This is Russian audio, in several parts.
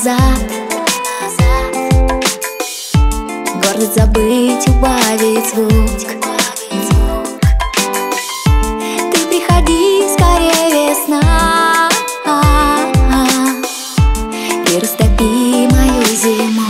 назад. Гордость забыть, убавить звук. Ты приходи, скорее весна, и растопи мою зиму.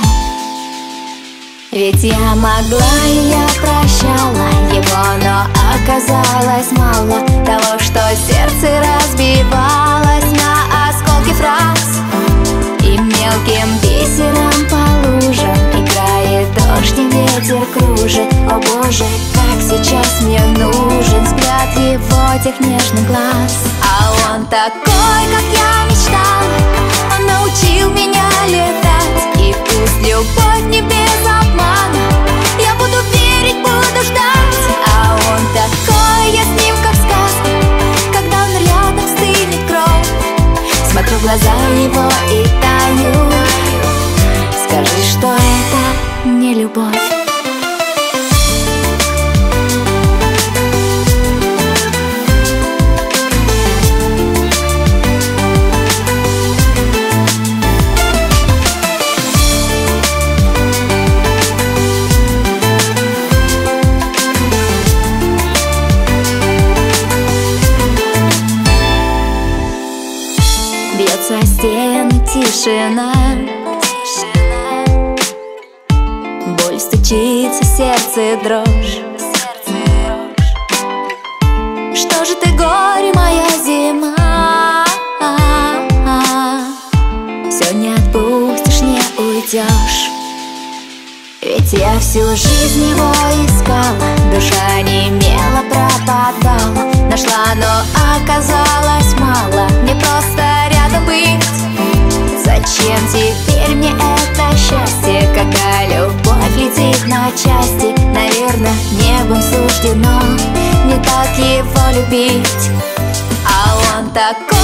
Ведь я могла и я прощала его, но оказалось мало того, что сердце разбивалось на осколки фраз, и мелким бисером по лужам играет дождь и ветер кружит. О боже, как сейчас мне нужен взгляд его тех нежных глаз. А он такой, как я мечтала, он научил меня летать. И пусть любовь не без обмана, я буду верить, буду ждать. А он такой, я с ним как сказка, когда он рядом стынет кровь. Смотрю в глаза его и таю. Скажи, что это не любовь. Бьется о стены тишина, боль стучится, сердце дрожь. Что же ты, горе, моя зима? Все не отпустишь, не уйдешь. Ведь я всю жизнь его искала, душа немела, пропадала. Нашла, но оказалось мало, мне просто рядом быть. Зачем теперь мне это счастье, когда любовь летит на части? Наверное, небом суждено не так его любить. А он такой,